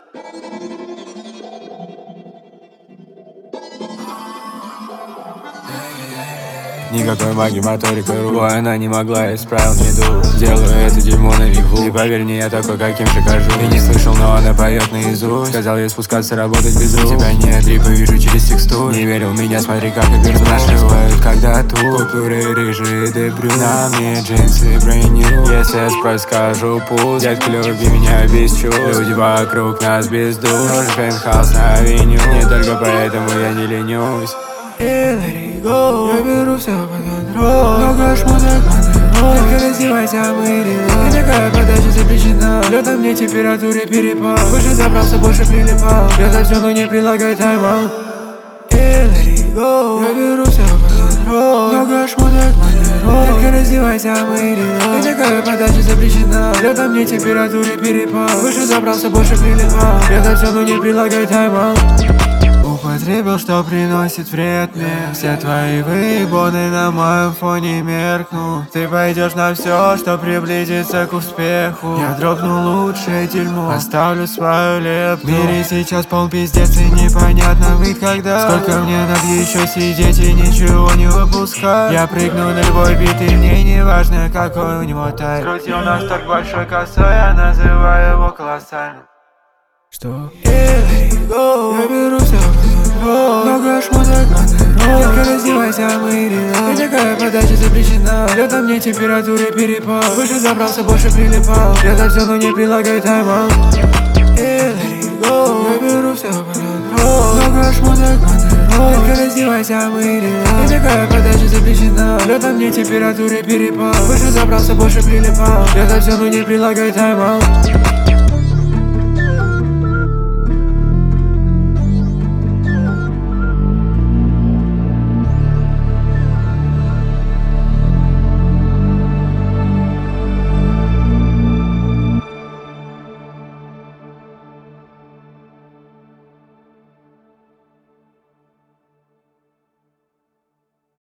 Никакой магии, моторика рук. Она не могла, я исправил меду. Делаю это дерьмо на веку. И поверь мне, я такой, каким же кажу. И не слышал, но она поет наизусть. Сказал ей спускаться, работать без рук. Тебя нет, рипы вижу через текстуру. Не верил в меня, смотри, как их вернут. Нашивают, когда тут купюры рыжие дебрю. На мне джинсы брейню. Если я спросить, скажу пусть. Детка, люби меня без чувств. Люди вокруг нас без душ. Нож пентхаус на авеню. Не только поэтому я не ленюсь. Я беру все под контроль. Много шмоток бандероль. Только раздевайся, мы релой. И такая подача запрещена. Летом мне температуре перепал. Выше забрался, больше прилипал. Я за все, но не предлагай тайм-аут. Я беру все под контроль. Много шмоток бандероль. Только раздевайся, мы релой. И такая подача запрещена. Летом мне температуре перепал. Выше забрался, больше прилипал. Я за все, но не предлагай тайм-аут. Употребил, что приносит вред мне. Все твои выебоны на моем фоне меркнут. Ты пойдешь на все, что приблизится к успеху. Я дропну лучшее дерьмо, оставлю свою лепту. В мире сейчас полн пиздец и непонятно выйдет когда. Сколько мне надо еще сидеть и ничего не выпускать. Я прыгну на любой бит и мне не важно какой у него тайм. Скрутил настолько большой косой, я называю его колоссальным. Что? Я беру все под контроль. Много шмоток бандероль. Только раздевайся, мы релой. И такая подача запрещена. Летом мне температуре перепал. Выше забрался, больше прилипал. Я за все, но не предлагай тайм-аут. Я беру все под контроль. Много шмоток бандероль. Только раздевайся, мы релой. И такая подача запрещена. Летом мне температуре перепал. Выше забрался, больше прилипал. Я за все, но не предлагай тайм-аут.